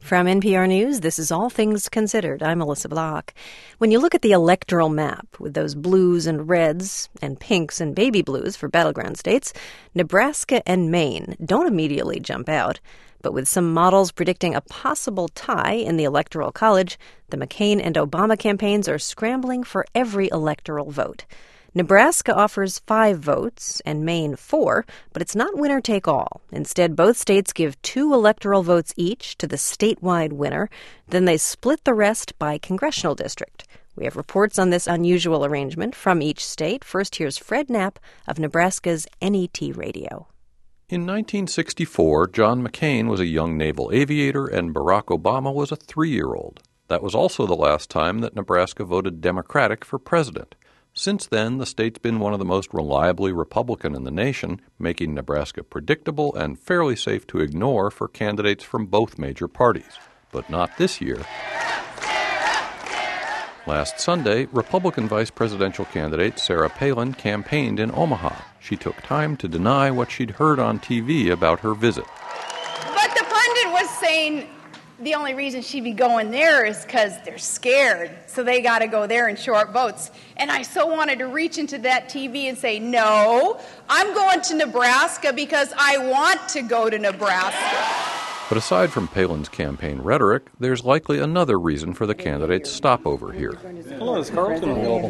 From NPR News, this is All Things Considered. I'm Melissa Block. When you look at the electoral map with those blues and reds and pinks and baby blues for battleground states, Nebraska and Maine don't immediately jump out. But with some models predicting a possible tie in the Electoral College, the McCain and Obama campaigns are scrambling for every electoral vote. Nebraska offers 5 votes and Maine 4, but it's not winner-take-all. Instead, both states give 2 electoral votes each to the statewide winner. Then they split the rest by congressional district. We have reports on this unusual arrangement from each state. First, here's Fred Knapp of Nebraska's NET Radio. In 1964, John McCain was a young naval aviator and Barack Obama was a 3-year-old. That was also the last time that Nebraska voted Democratic for president. Since then, the state's been one of the most reliably Republican in the nation, making Nebraska predictable and fairly safe to ignore for candidates from both major parties. But not this year. Last Sunday, Republican vice presidential candidate Sarah Palin campaigned in Omaha. She took time to deny what she'd heard on TV about her visit. But the pundit was saying the only reason she'd be going there is because they're scared, so they got to go there and short votes. And I so wanted to reach into that TV and say, no, I'm going to Nebraska because I want to go to Nebraska. But aside from Palin's campaign rhetoric, there's likely another reason for the candidate's stopover here. Hello, is Carlton available?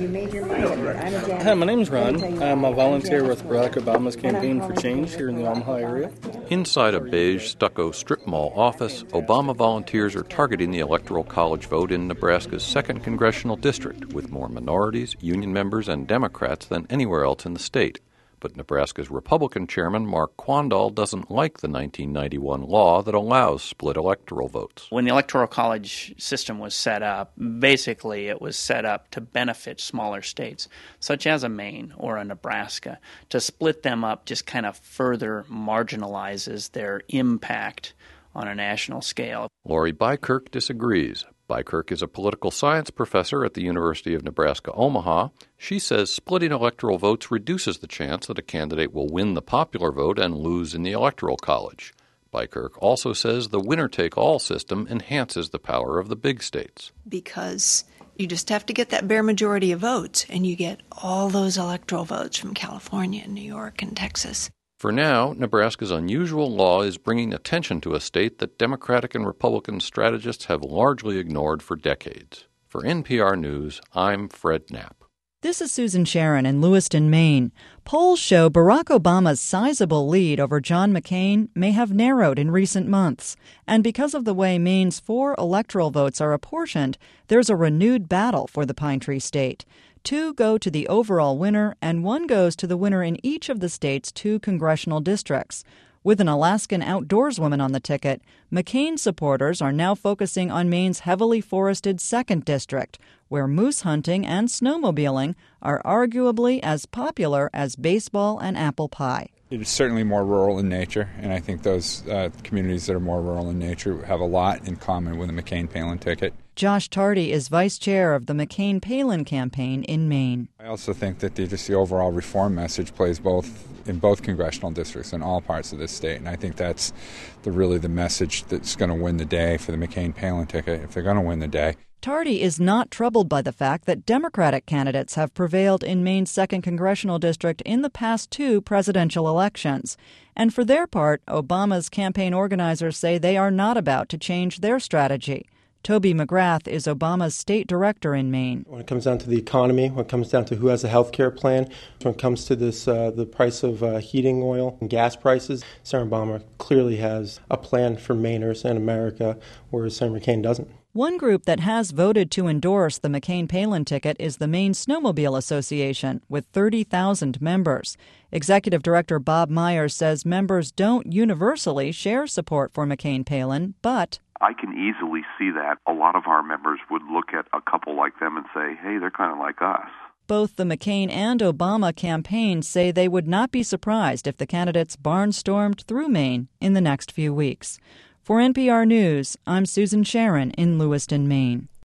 Hi, my name's Ron. I'm a volunteer with Barack Obama's Campaign for Change here in the Omaha area. Inside a beige stucco strip mall office, Obama volunteers are targeting the Electoral College vote in Nebraska's 2nd Congressional District, with more minorities, union members, and Democrats than anywhere else in the state. But Nebraska's Republican chairman, Mark Quandall, doesn't like the 1991 law that allows split electoral votes. When the Electoral College system was set up, basically it was set up to benefit smaller states, such as a Maine or a Nebraska. To split them up just kind of further marginalizes their impact on a national scale. Lori Bykirk disagrees. Bykirk is a political science professor at the University of Nebraska-Omaha. She says splitting electoral votes reduces the chance that a candidate will win the popular vote and lose in the Electoral College. Bykirk also says the winner-take-all system enhances the power of the big states. Because you just have to get that bare majority of votes, and you get all those electoral votes from California and New York and Texas. For now, Nebraska's unusual law is bringing attention to a state that Democratic and Republican strategists have largely ignored for decades. For NPR News, I'm Fred Knapp. This is Susan Sharon in Lewiston, Maine. Polls show Barack Obama's sizable lead over John McCain may have narrowed in recent months. And because of the way Maine's 4 electoral votes are apportioned, there's a renewed battle for the Pine Tree State. 2 go to the overall winner, and 1 goes to the winner in each of the state's 2 congressional districts. With an Alaskan outdoorswoman on the ticket, McCain supporters are now focusing on Maine's heavily forested 2nd District, where moose hunting and snowmobiling are arguably as popular as baseball and apple pie. It's certainly more rural in nature, and I think those communities that are more rural in nature have a lot in common with the McCain-Palin ticket. Josh Tardy is vice chair of the McCain-Palin campaign in Maine. I also think that the overall reform message plays in both congressional districts in all parts of this state, and I think that's really the message that's going to win the day for the McCain-Palin ticket, if they're going to win the day. Tardy is not troubled by the fact that Democratic candidates have prevailed in Maine's 2nd Congressional District in the past 2 presidential elections. And for their part, Obama's campaign organizers say they are not about to change their strategy. Toby McGrath is Obama's state director in Maine. When it comes down to the economy, when it comes down to who has a health care plan, when it comes to this, the price of heating oil and gas prices, Senator Obama clearly has a plan for Mainers and America, whereas Senator McCain doesn't. One group that has voted to endorse the McCain-Palin ticket is the Maine Snowmobile Association, with 30,000 members. Executive Director Bob Myers says members don't universally share support for McCain-Palin, but I can easily see that a lot of our members would look at a couple like them and say, hey, they're kind of like us. Both the McCain and Obama campaigns say they would not be surprised if the candidates barnstormed through Maine in the next few weeks. For NPR News, I'm Susan Sharon in Lewiston, Maine.